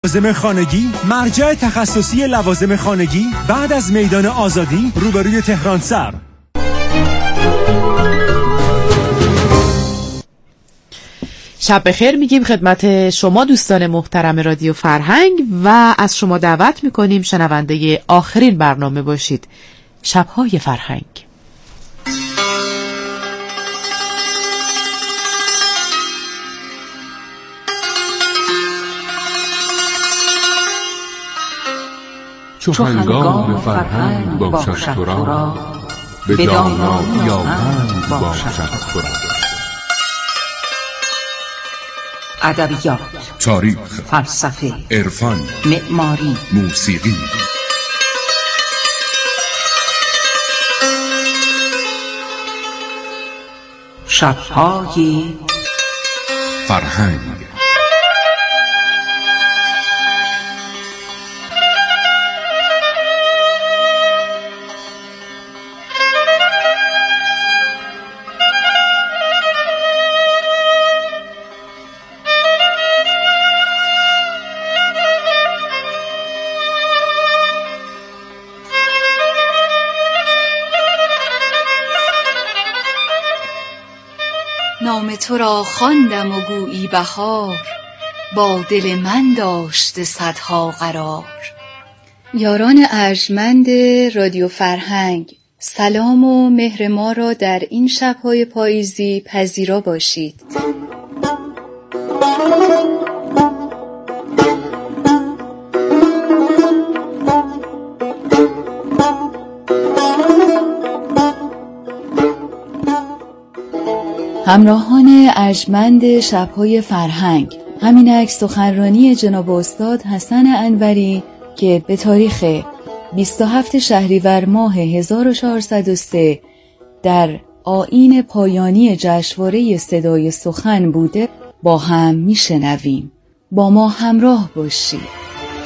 لوازم خانگی، مرجع تخصصی لوازم خانگی بعد از میدان آزادی روبروی تهران سر. شب بخیر میگیم خدمت شما دوستان محترم رادیو فرهنگ و از شما دعوت میکنیم شنونده آخرین برنامه باشید، شب‌های فرهنگ. چو هنگام فرهنگ باشد تو را، به دانایی آهنگ باشد تو را. ادبیات، تاریخ، فلسفه، عرفان، معماری، موسیقی. شب‌های فرهنگ. نام تو را خواندم و گویی بهار، با دل من داشته صدها قرار. یاران ارجمند رادیو فرهنگ، سلام و مهر ما را در این شب‌های پاییزی پذیرا باشید. همراهان ارجمند شب‌های فرهنگ، همینک سخنرانی جناب استاد حسن انوری که به تاریخ 27 شهریور ماه 1403 در آیین پایانی جشنواره صدای سخن بوده با هم میشنویم. با ما همراه باشید.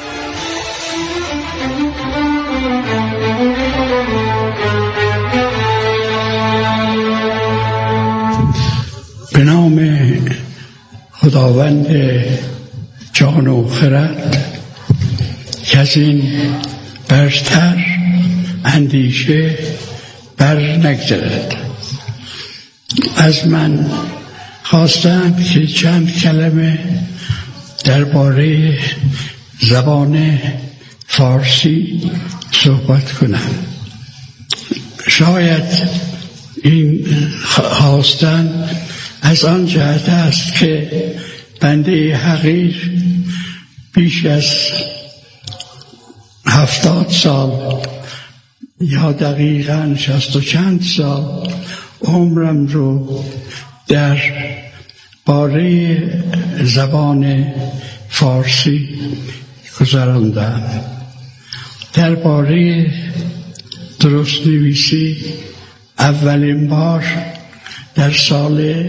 به نام خداوند جان و خرد که از این برتر اندیشه بر نگذرد، از من خواستم که چند کلمه درباره زبان فارسی صحبت کنم. شاید این خواستن از آن جهت است که بنده حقیر بیش از 70 سال یا دقیقاً 60 و چند سال عمرم رو در باره زبان فارسی گذراندم. در باره درست نویسی اولین بار در سال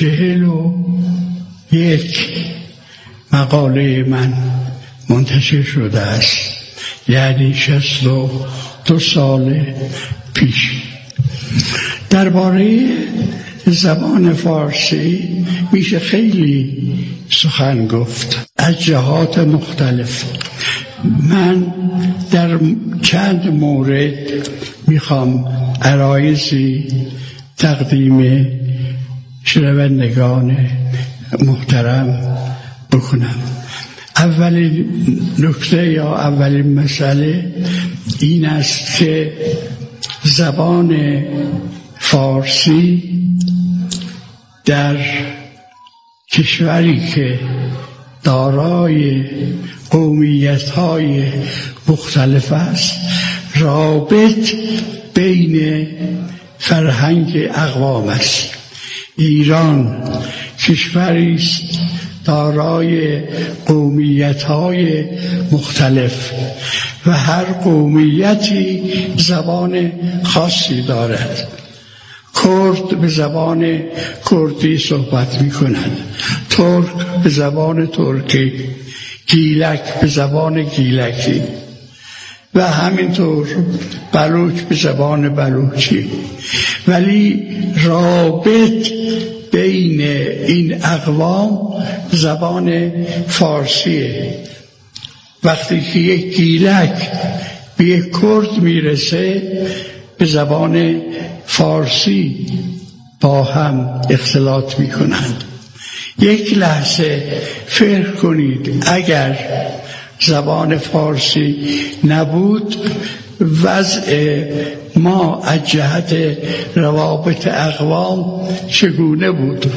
41 مقاله من منتشر شده است، یعنی 62 سال پیش. درباره زبان فارسی میشه خیلی سخن گفت از جهات مختلف. من در چند مورد میخوام عرایضی تقدیم شنوندگان محترم بکنم. اولین نکته یا اولین مسئله این است که زبان فارسی در کشوری که دارای قومیت‌های مختلف است، رابط بین فرهنگ اقوام است. ایران کشوری است دارای قومیت‌های مختلف و هر قومیتی زبان خاصی دارد. کرد به زبان کردی صحبت می‌کنند، ترک به زبان ترکی، گیلک به زبان گیلکی و همینطور بلوچ به زبان بلوچی. ولی رابط بین این اقوام زبان فارسیه. وقتی که یک گیلک به یک کرد میرسه به زبان فارسی با هم اختلاط میکنند. یک لحظه فکر کنید اگر زبان فارسی نبود وضع ما از جهت روابط اقوام چگونه بود؟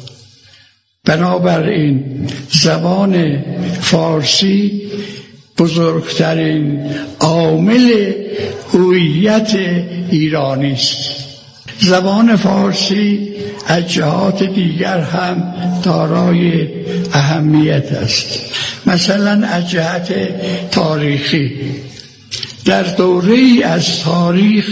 بنابراین زبان فارسی بزرگترین عامل هویت ایرانی است. زبان فارسی از جهات دیگر هم دارای اهمیت است. مثلا از جهت تاریخی در دوره‌ای از تاریخ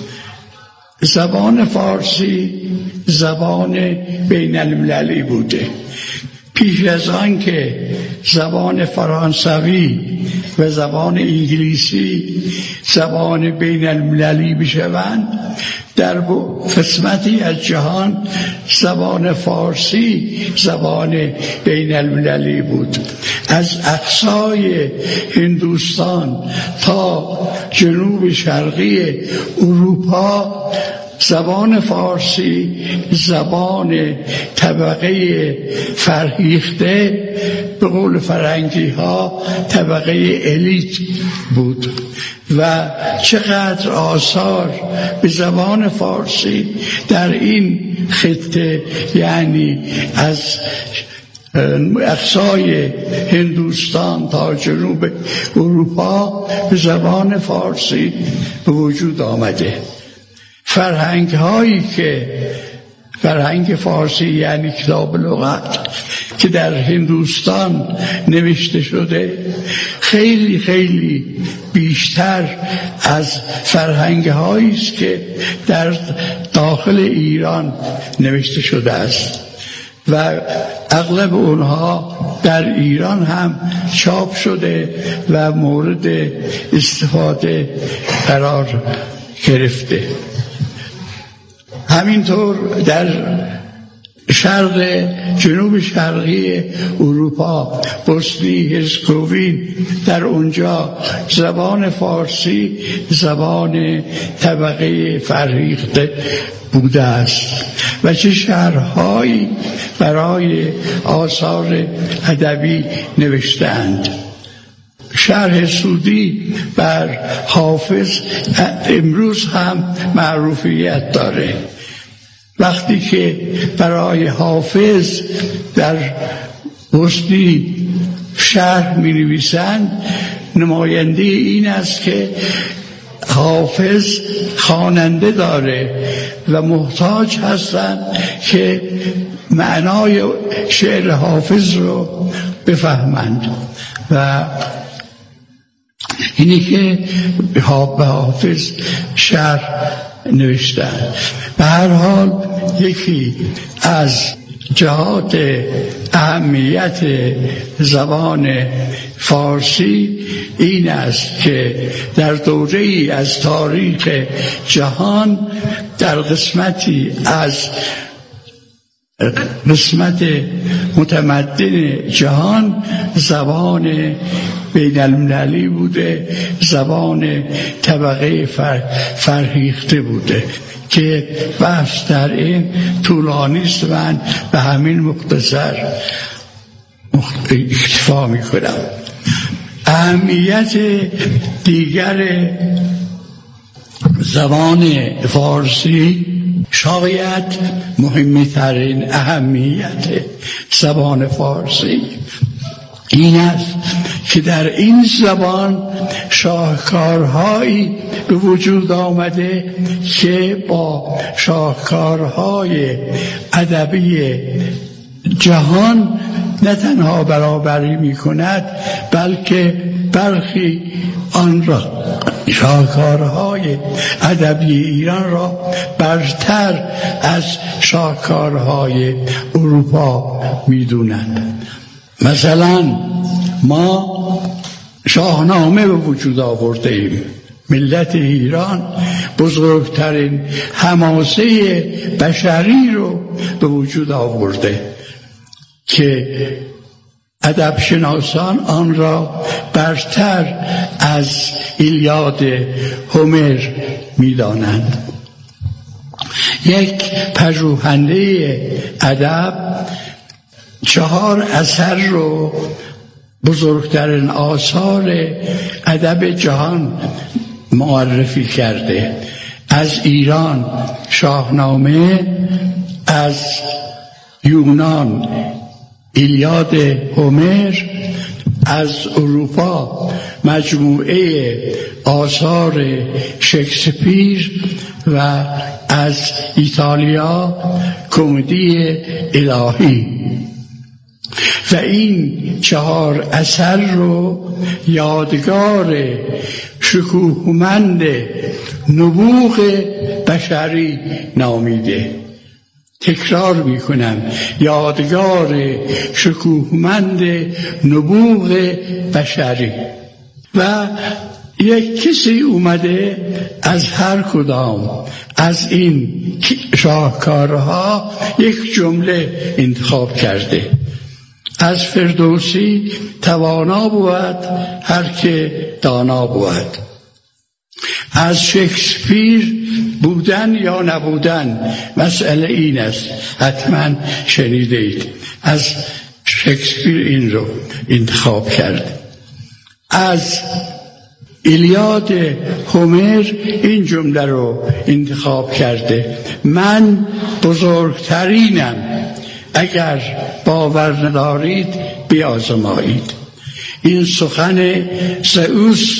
زبان فارسی زبان بین المللی بوده. پیش از آن که زبان فرانسوی و زبان انگلیسی زبان بین المللی بشوند، در قسمتی از جهان زبان فارسی زبان بین المللی بود. از اقصای هندوستان تا جنوب شرقی اروپا زبان فارسی زبان طبقه فرهیخته، به قول فرنگی ها طبقه الیت بود و چقدر آثار به زبان فارسی در این خطه، یعنی از اقصای هندوستان تا جنوب اروپا به زبان فارسی به وجود آمده. فرهنگ هایی که فرهنگ فارسی یعنی کتاب لغت که در هندوستان نوشته شده خیلی خیلی بیشتر از فرهنگ هایی است که در داخل ایران نوشته شده است و اغلب اونها در ایران هم چاپ شده و مورد استفاده قرار گرفته. همینطور در شرق جنوب شرقی اروپا، بوسنی هرزگوین، در اونجا زبان فارسی زبان طبقه فرهیخته بوده است و چه شرحهایی برای آثار ادبی نوشتند. شرح سودی بر حافظ امروز هم معروفیت داره. وقتی که برای حافظ در بوسنی شرح می نویسند، نماینده این است که حافظ خواننده داره و محتاج هستند که معنای شعر حافظ رو بفهمند و اینی که به حافظ شعر نوشتن. به هر حال یکی از جهات اهمیت زبان فارسی این است که در دوره‌ای از تاریخ جهان در قسمتی از قسمت متمدن جهان زبان بین المللی بوده، زبان طبقه فرهیخته بوده که بحث در این طولانی است. من به همین مختصر اکتفا میکنم. اهمیت دیگر زبان فارسی، شاید مهمترین اهمیت زبان فارسی این است که در این زبان شاهکارهایی به وجود آمده که با شاهکارهای ادبی جهان نه تنها برابری می کند، بلکه برخی آن را شاهکارهای ادبی ایران را برتر از شاهکارهای اروپا می دونند. مثلا ما شاهنامه به وجود آورده ایم. ملت ایران بزرگترین حماسه بشری رو به وجود آورده که ادب شناسان آن را برتر از ایلیاد هومر می‌دانند. یک پژوهنده ادب 4 اثر رو بزرگترین آثار ادب جهان معرفی کرده. از ایران شاهنامه، از یونان ایلیاد هومر، از اروپا مجموعه آثار شکسپیر و از ایتالیا کمدی الهی. و این 4 اثر رو یادگار شکوهمند نبوغ بشری نامیده. تکرار میکنم، یادگار شکوهمند نبوغ بشری. و یک کسی اومده از هر کدام از این شاهکارها یک جمله انتخاب کرده. از فردوسی توانا بود هر که دانا بود. از شکسپیر بودن یا نبودن مسئله این است، حتما شنیده اید. از شکسپیر این رو انتخاب کرد. از ایلیاد هومر این جمله رو انتخاب کرده: من بزرگترینم، اگر باور ندارید بیازمایید. این سخن زئوس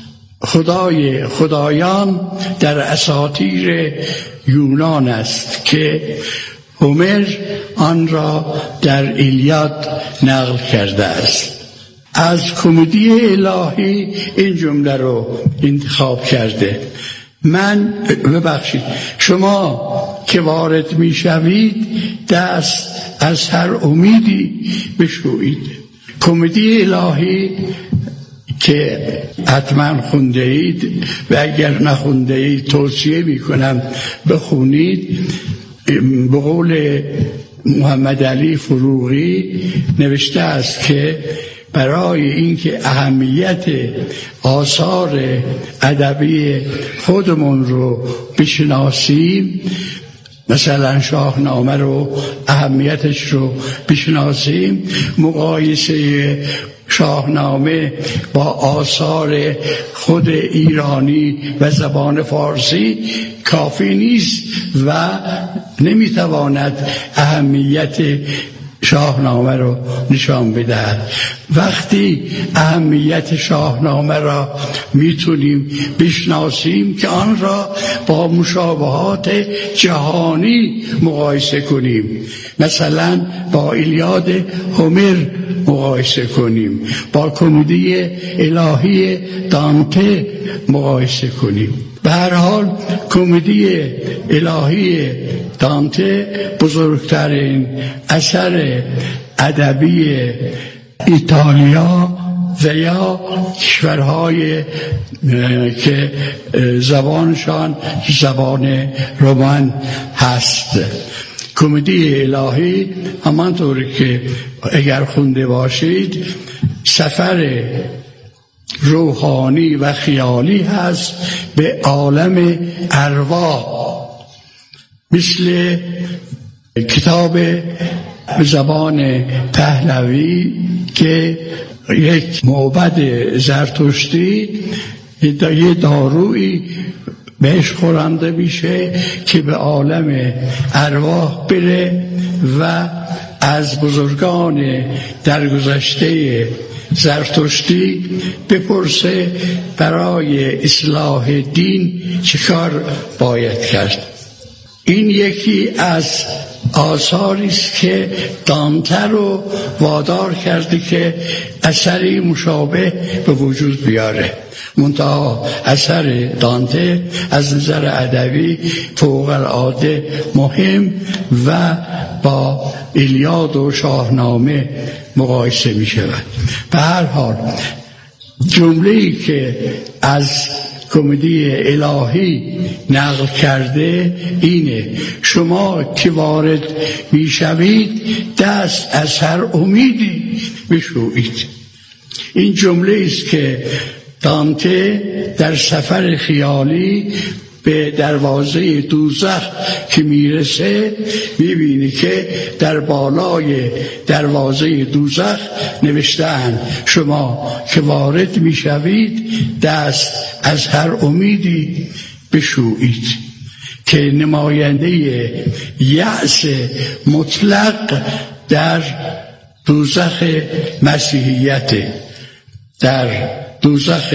خدای خدایان در اساطیر یونان است که هومر آن را در ایلیاد نقل کرده است. از کمدی الهی این جمله رو انتخاب کرده: من شما که وارد می شوید دست از هر امیدی بشویید. کمدی الهی که حتما خونده اید و اگر نخونده اید توصیه می کنم بخونید. به قول محمد علی فروغی نوشته است که برای اینکه اهمیت آثار ادبی خودمون رو بشناسیم، مثلا شاهنامه رو اهمیتش رو بشناسیم، مقایسه شاهنامه با آثار خود ایرانی و زبان فارسی کافی نیست و نمیتواند اهمیت شاهنامه رو نشان بدهد. وقتی اهمیت شاهنامه را میتونیم بشناسیم که آن را با مشابهات جهانی مقایسه کنیم، مثلا با ایلیاد هومر مقایسه کنیم، با کمدی الهی دانته مقایسه کنیم. به هر حال کمدی الهی دانته بزرگترین اثر ادبی ایتالیا و یا کشورهای که زبانشان زبان رومان هست. کمدی الهی همانطوری که اگر خونده باشید سفر روحانی و خیالی هست به عالم ارواح، مثل کتاب زبان پهلوی که یک معبد زرتشتی یه دارویی بهش خورنده میشه که به عالم ارواح بره و از بزرگان درگذشته زرتشتی بپرسه برای اصلاح دین چه کار باید کرد. این یکی از آثاری است که دانته رو وادار کرده که اثری مشابه به وجود بیاره. منتها اثر دانته از نظر ادبی فوق العاده مهم و با ایلیاد و شاهنامه مقایسه می شود. به هر حال جمله‌ای که از کمدی الهی نقل کرده اینه: شما که وارد میشوید دست از هر امیدی بشویید. این جمله است که دانته در سفر خیالی به دروازه دوزخ که میرسه میبینی که در بالای دروازه دوزخ نوشته‌اند شما که وارد میشوید دست از هر امیدی بشویید، که نماینده یأس مطلق در دوزخ مسیحیت. در دوزخ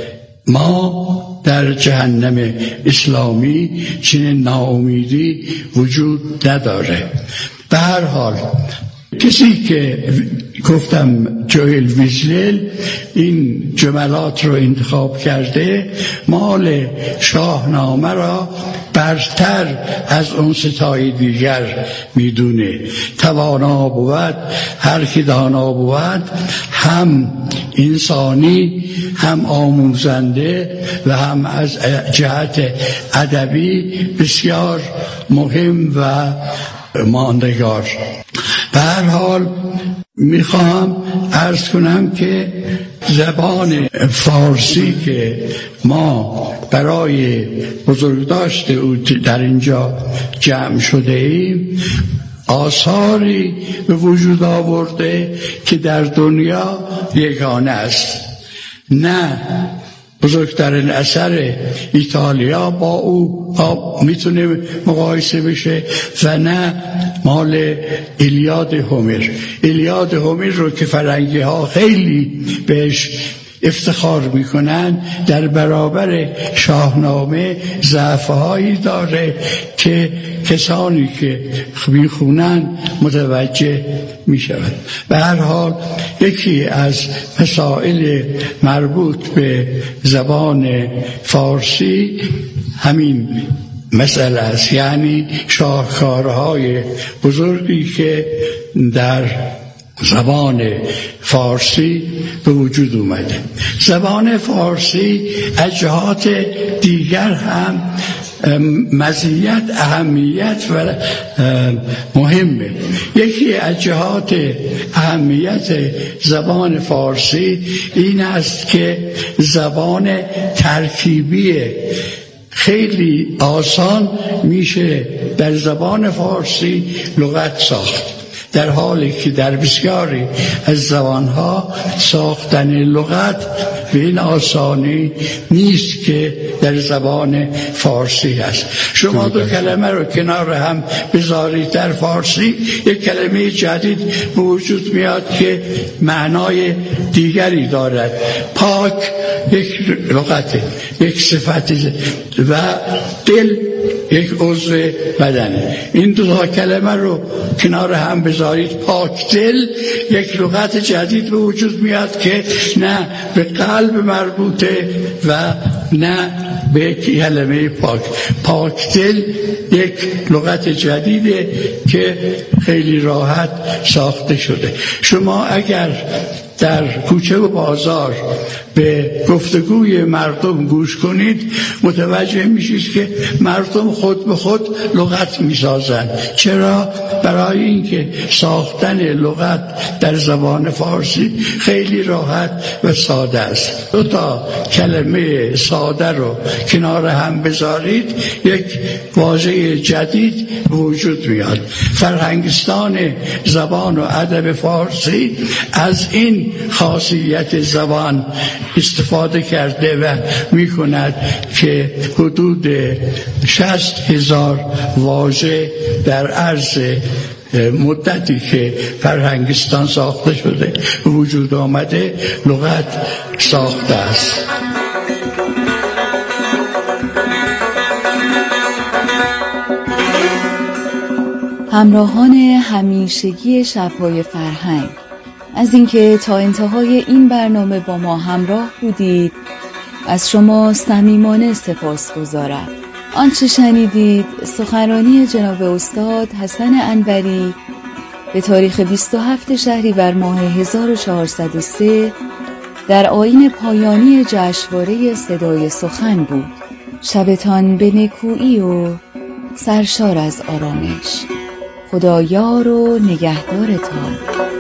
ما در جهنم اسلامی چنین ناامیدی وجود نداره. به هر حال کسی که گفتم جوئل ویزلل این جملات رو انتخاب کرده، مال شاهنامه را برتر از اون ستای دیگر میدونه. توانا بود هر کی دانا بود، هم انسانی، هم آموزنده و هم از جهت ادبی بسیار مهم و ماندگار. به هر حال میخوام عرض کنم که زبان فارسی که ما برای بزرگداشت او در اینجا جمع شده ایم، آثاری به وجود آورده که در دنیا یگانه است. نه بزرگترین اثر ایتالیا با او میتونه مقایسه بشه و نه مال ایلیاد هومر. ایلیاد هومر رو که فرنگی ها خیلی بهش افتخار میکنن، در برابر شاهنامه ضعف‌هایی داره که کسانی که میخونن متوجه میشوند. به هر حال یکی از مسائل مربوط به زبان فارسی همین مسئله است، یعنی شاهکارهای بزرگی که در زبان فارسی به وجود اومده. زبان فارسی از جهات دیگر هم مزیت، اهمیت و مهمه. یکی از جهات اهمیت زبان فارسی این است که زبان ترکیبیه. خیلی آسان میشه در زبان فارسی لغت ساخت، در حالی که در بسیاری از زبانها ساختن لغت به این آسانی نیست که در زبان فارسی هست. شما دو کلمه رو کنار هم بذارید در فارسی، یک کلمه جدید به وجود میاد که معنای دیگری دارد. پاک یک لغته، یک صفتی، و دل یک عضو بدنه. این دو کلمه رو کنار هم بذارید، پاک دل، یک لغت جدید به وجود میاد که نه به قلب مربوطه و نه به کلمه پاک. پاک دل یک لغت جدیده که خیلی راحت ساخته شده. شما اگر در کوچه و بازار به گفتگوی مردم گوش کنید متوجه میشید که مردم خود به خود لغت میسازند. چرا؟ برای اینکه ساختن لغت در زبان فارسی خیلی راحت و ساده است. دو تا کلمه ساده رو کنار هم بذارید، یک واژه جدید وجود میاد. فرهنگستان زبان و ادب فارسی از این خاصیت زبان استفاده کرده و میکند که حدود 60,000 واژه در عرض مدتی که فرهنگستان ساخته شده وجود آمده لغت ساخته است. همراهان همیشگی شب‌های فرهنگ، از اینکه تا انتهای این برنامه با ما همراه بودید از شما صمیمانه سپاسگزارم. آنچه شنیدید سخنرانی جناب استاد حسن انوری به تاریخ 27 شهریور ماه 1403 در آیین پایانی جشنواره صدای سخن بود. شبتان به نکویی و سرشار از آرامش. خدایار و نگهدارتان.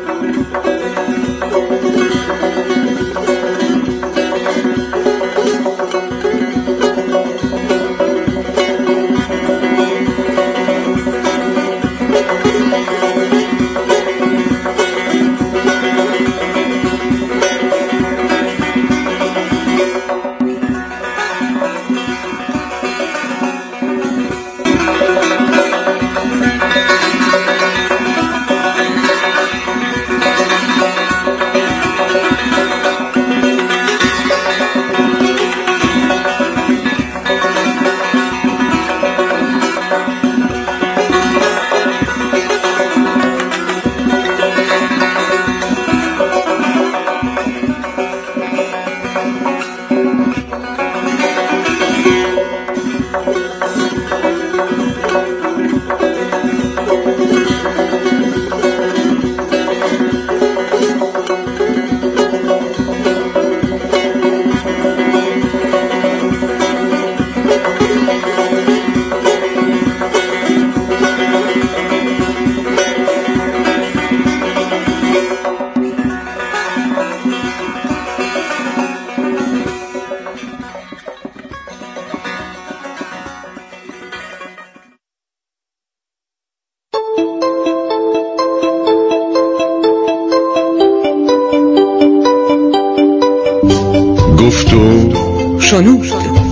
شنود.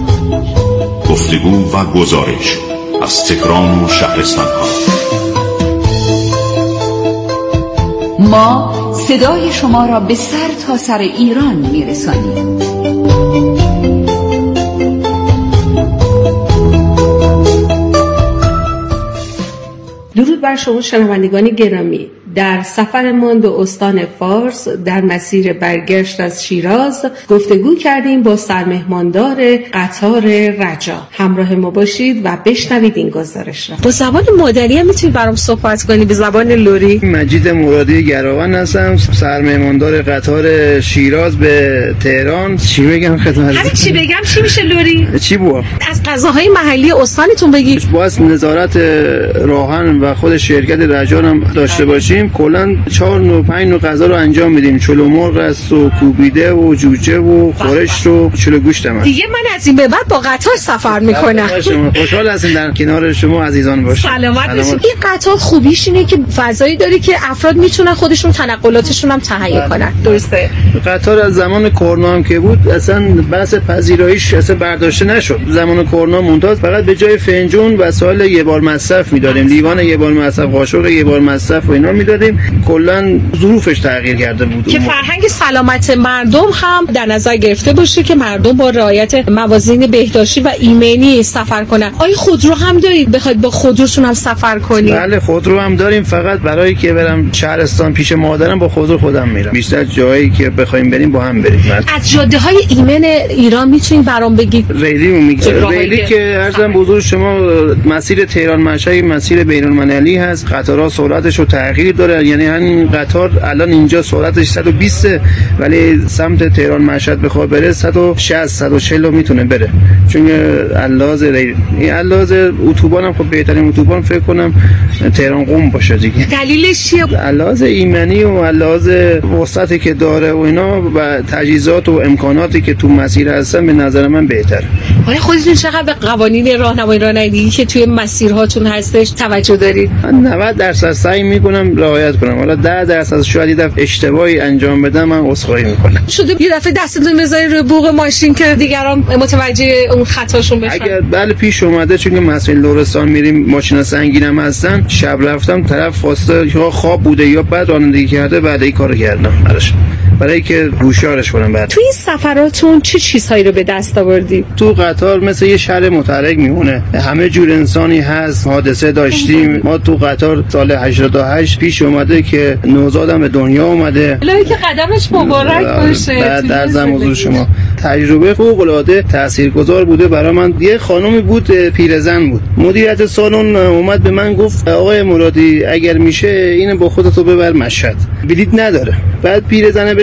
گفتگو و گزارش از تهران و شهرستان‌ها. ما صدای شما را به سر تا سر ایران می‌رسانیم. درود بر شما شنوندگان گرامی. در سفرمان به استان فارس در مسیر برگشت از شیراز گفتگو کردیم با سرمهماندار قطار رجا. همراه ما باشید و بشنوید این گزارش را. با زبان مادری هم میتونی برام صحبت کنی؟ به زبان لری. مجید مرادی گراون هستم، سرمهماندار قطار شیراز به تهران. چی بگم خدمت؟ هر چی بگم چی میشه لری؟ چی بو؟ از غذاهای محلی استانتون بگی. باز نظارت راهن و خود شرکت رجا هم داشته باشیم. کلا 4 نوع 5 نوع غذا رو انجام میدیم. چلو مرغ است و کوبیده و جوجه و خورش و چلو گوشت هم. دیگه من از این به بعد با قطار سفر میکنم. خوشحال هستیم در کنار شما عزیزان باشیم. سلامت باشید. این قطار خوبیش اینه که فضایی داره که افراد میتونن خودشون تنقلاتشون هم تهیه کنن. درسته؟ قطار از زمان کرونا هم که بود اصلا بحث پذیراییش اصلا برداشته نشد. زمان کرونا مونتاز فقط به جای فنجون وسایل یه بار مصرف میدادیم، لیوان یه بار مصرف، قاشق یه بار مصرف و اینا میدادیم. کلا ظروفش تغییر کرده بود که فرهنگ سلامت مردم هم در نظر گرفته باشه که مردم با رعایت موازین بهداشتی و ایمنی سفر کنن. آیا خودرو هم دارید بخواید با خودروتون هم سفر کنید؟ بله خودرو هم داریم، فقط برای که برم شهرستان پیش مادرم با خودرو خودم میرم. بیشتر جایی که بخوایم بریم با هم بریم. از جاده‌های ایمن ایران میتونید برام بگید؟ ریلی که عرضم حضور شما مسیر تهران مشهد مسیر بین‌المللی هست. قطارها سرعتش رو تغییر داره، یعنی همین قطار الان اینجا سرعتش 120 ولی سمت تهران مشهد بخواد بره 160 140 میتونه بره، چون علاوه اتوبان هم خب بهترین اتوبان فکر کنم تهران قم باشه دیگه. دلیلش چیه؟ علاوه ایمنی و علاوه وسعتی که داره و اینا و تجهیزات و امکاناتی که تو مسیر هستن به نظر من بهتره. حالا خودتون چقدر به قوانین راهنمایی رانندگی که توی مسیرهاتون هستش توجه دارید؟ من 90% سعی میکنم رعایت کنم. حالا 10% شاید یه دفعه اشتباهی انجام بدم من عذرخواهی میکنم. شده یه دفعه دستتون بذارید روی بوق ماشین که دیگران متوجه اون خطاشون بشن؟ اگر بله پیش اومده، چون مسیر لرستان میریم ماشینا سنگینم هستن، شب رفتم طرف خواسته یا خواب بوده یا بعد رانندگی کرده، بعد این کارو کردم برای که هوشیارش کنم. بعد توی این سفراتون چه چیزهایی رو به دست آوردید؟ تو قطار مثل یه شهر متحرک میمونه، همه جور انسانی هست. حادثه داشتیم ما تو قطار سال 88 پیش اومده که نوزادم به دنیا اومده. الهی که قدمش مبارک باشه. بعد در زمان شما تجربه فوق العاده تاثیرگذار بوده برای من. یه خانومی بود پیرزن بود، مدیریت سالن اومد به من گفت آقای مرادی اگر میشه اینو با خودتو ببر مشهد، بلیط نداره. بعد پیرزنه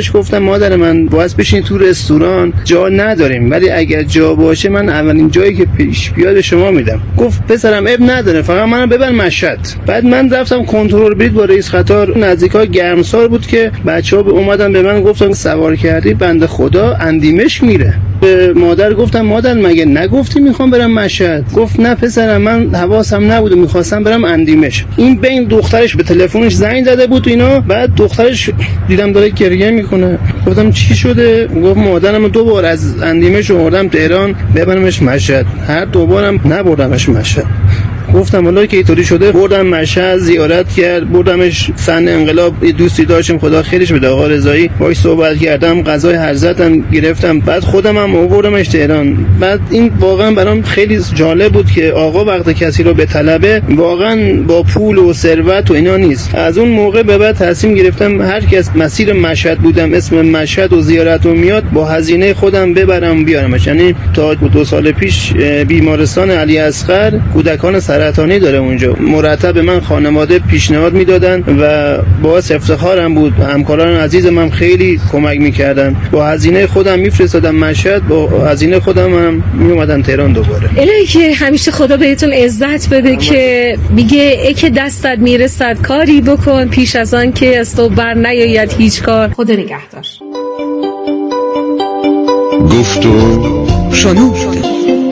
بهش گفتم مادر من باید بشین تو رستوران، جا نداریم، ولی اگر جا باشه من اولین جایی که پیش بیاد شما میدم. گفت پسرم اب نداره، فقط منو ببر مشهد. بعد من رفتم کنترل برید با رئیس قطار، نزدیکای گرمسار بود که بچه‌ها اومدن به من گفتن سوار کردی بنده خدا اندیمش میره. به مادر گفتم مادر مگه نگفتی میخوام برم مشهد؟ گفت نه پسرم من حواسم نبود، میخواستم برم اندیمش. این بین دخترش به تلفنش زنگ زده بود اینا، بعد دخترش دیدم داره گریه میکنه. گفتم چی شده؟ گفت مادرم 2 بار از اندیمش آوردم تهران ببرمش مشهد، هر 2 بارم نبردمش مشهد. گفتم والله که اینطوری شده، بردم مشهد زیارت کرد، بردمش سن انقلاب، دوستی داشتم خدا خیرش بده آقا رضایی، باهاش صحبت کردم، غذای هرزتم گرفتم، بعد خودم هم آوردمش تهران. بعد این واقعا برام خیلی جالب بود که آقا وقتی کسی رو به طلبه واقعا با پول و ثروت و اینا نیست. از اون موقع به بعد تصمیم گرفتم هر کس مسیر مشهد بودم اسم مشهد و زیارت و میاد با هزینه خودم ببرم بیارمش. یعنی تا 2 سال پیش بیمارستان علی اصغر کودکان سرطانی داره اونجا، مرتب من خانواده پیشنهاد میدادن و باعث افتخارم بود. همکاران عزیز من خیلی کمک میکردن، با هزینه خودم میفرستادم مشهد، با هزینه خودم هم میومدن تهران دوباره. الهی که همیشه خدا بهتون عزت بده که میگه ای که دستت میرسد کاری بکن پیش از آن که از تو بر نیاید هیچ کار. خدا نگهدار. گفت و شنود.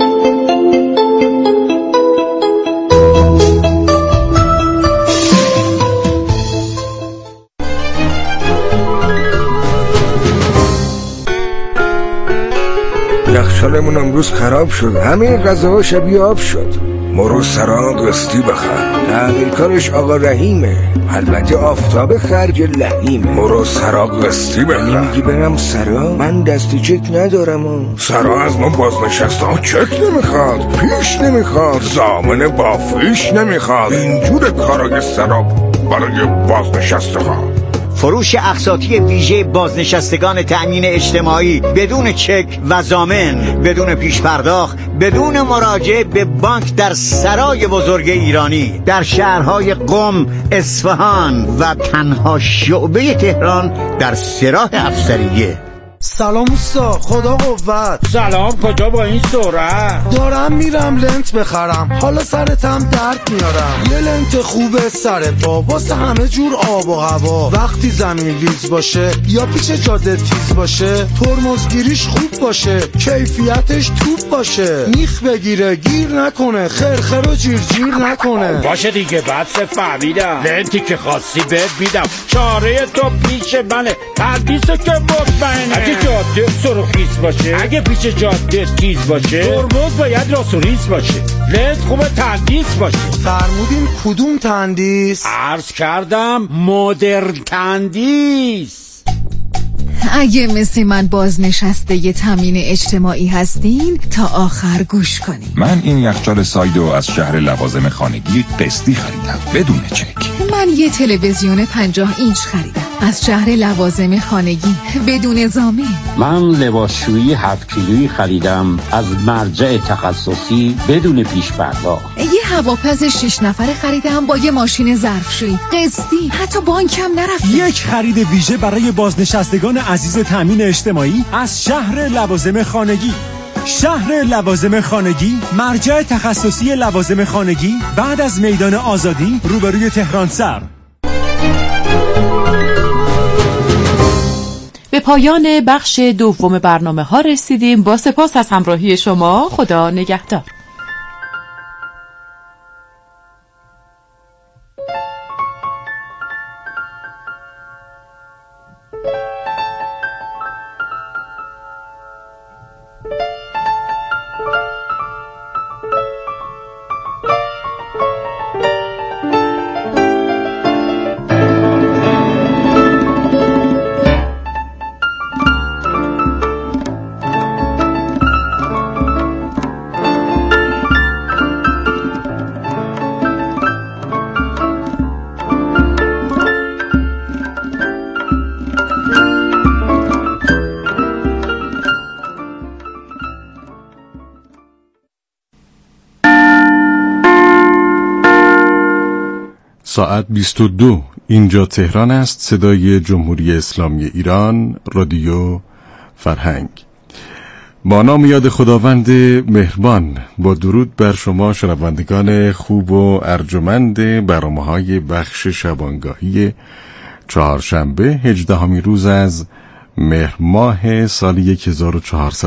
یخچالمون امروز خراب شد، همه غذاها شبیه آب شد. مرو سراغ قسطی بخر، تحویلکارش آقا رحیمه، البته آفتاب خرج لحیمه. مرو سراغ قسطی بخر. میگی برم سرا؟ من دستی چک ندارم. سرا از من بازنشسته ها چک نمیخواد، پیش نمیخواد، ضامن با فیش نمیخواد. اینجور کارای سرا برای بازنشسته ها. فروش اقساطی ویژه بازنشستگان تأمین اجتماعی بدون چک و ضامن، بدون پیش پرداخت، بدون مراجعه به بانک در سرای بزرگ ایرانی در شهرهای قم، اصفهان و تنها شعبه تهران در سراح افسریه. سلام اوستا، خدا قوت. سلام، کجا با این سرعت؟ دارم میرم لنت بخرم، حالا سرتم درد میارم. یه لنت خوبه سر پا واسه همه جور آب و هوا. وقتی زمین ریز باشه یا پیچ جاده تیز باشه، ترمزگیریش خوب باشه، کیفیتش توپ باشه، میخ بگیره گیر نکنه، خرخر و جیر نکنه. باشه دیگه بس فهمیدم، لنتی که خواستی بهت میدم، چاره تو پیش منه، تندیسه که مطمئنه. اگه جاده سرخیز باشه، اگه پیچ جاده تیز باشه، ترمز باید راست و ریز باشه، لنت خوبه تندیس باشه. فرمودین کدوم تندیس؟ عرض کردم مدرن تندیس. اگه مثل من بازنشسته ی تامین اجتماعی هستین تا آخر گوش کنین. من این یخچال سایدو از شهر لوازم خانگی قسطی خریدم بدون چک. من یه تلویزیون 50 اینچ خریدم از شهر لوازم خانگی بدون ضامن. من لباسشویی 7 کیلویی خریدم از مرجع تخصصی بدون پیش پرداخت. یه هواپز 6 نفره خریدم با یه ماشین ظرفشویی قسطی، حتی بانکم نرفتم. یک خرید ویژه برای بازنشستگان عزیز تامین اجتماعی از شهر لوازم خانگی. شهر لوازم خانگی، مرجع تخصصی لوازم خانگی بعد از میدان آزادی روبروی تهران سر. به پایان بخش دوم برنامه ها رسیدیم. با سپاس از همراهی شما. خدا نگهدار. ساعت 22 اینجا تهران است، صدای جمهوری اسلامی ایران، رادیو فرهنگ. با نام یاد خداوند مهربان، با درود بر شما شنوندگان خوب و ارجمند برنامه‌های بخش شبانگاهی چهارشنبه 18 روز از مهر ماه سال 1400